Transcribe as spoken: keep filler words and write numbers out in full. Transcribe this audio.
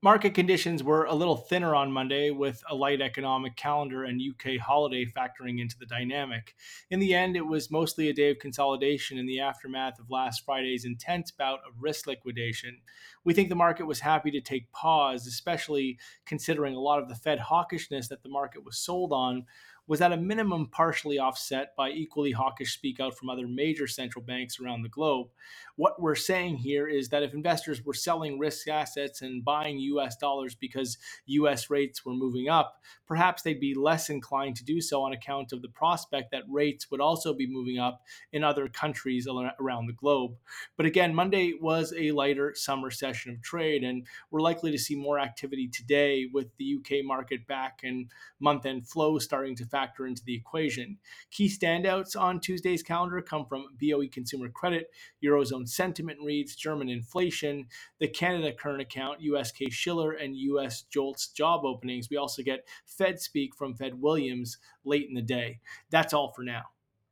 Market conditions were a little thinner on Monday with a light economic calendar and U K holiday factoring into the dynamic. In the end, it was mostly a day of consolidation in the aftermath of last Friday's intense bout of risk liquidation. We think the market was happy to take pause, especially considering a lot of the Fed hawkishness that the market was sold on was at a minimum partially offset by equally hawkish speak out from other major central banks around the globe. What we're saying here is that if investors were selling risk assets and buying U S dollars because U S rates were moving up, perhaps they'd be less inclined to do so on account of the prospect that rates would also be moving up in other countries around the globe. But again, Monday was a lighter summer session of trade, and we're likely to see more activity today with the U K market back and month end flow starting to factor into the equation. Key standouts on Tuesday's calendar come from B O E consumer credit, Eurozone sentiment reads, German inflation, the Canada current account, U S K Schiller, and U S JOLTS job openings. We also get Fed speak from Fed Williams late in the day. That's all for now.